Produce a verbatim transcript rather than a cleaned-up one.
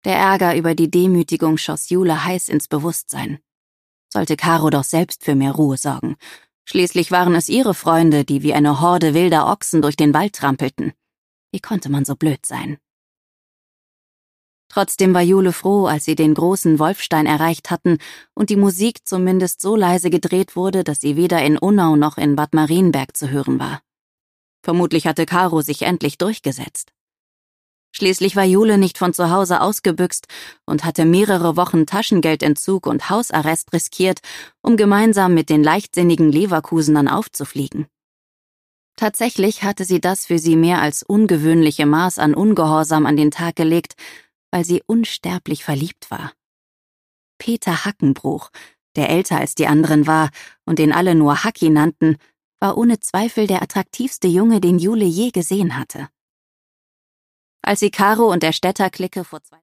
Der Ärger über die Demütigung schoss Jule heiß ins Bewusstsein. Sollte Caro doch selbst für mehr Ruhe sorgen. Schließlich waren es ihre Freunde, die wie eine Horde wilder Ochsen durch den Wald trampelten. Wie konnte man so blöd sein? Trotzdem war Jule froh, als sie den großen Wolfstein erreicht hatten und die Musik zumindest so leise gedreht wurde, dass sie weder in Unnau noch in Bad Marienberg zu hören war. Vermutlich hatte Caro sich endlich durchgesetzt. Schließlich war Jule nicht von zu Hause ausgebüxt und hatte mehrere Wochen Taschengeldentzug und Hausarrest riskiert, um gemeinsam mit den leichtsinnigen Leverkusenern aufzufliegen. Tatsächlich hatte sie das für sie mehr als ungewöhnliche Maß an Ungehorsam an den Tag gelegt, weil sie unsterblich verliebt war. Peter Hackenbruch, der älter als die anderen war und den alle nur Hacki nannten, war ohne Zweifel der attraktivste Junge, den Jule je gesehen hatte. Als sie Caro und der Städter-Clique vor zwei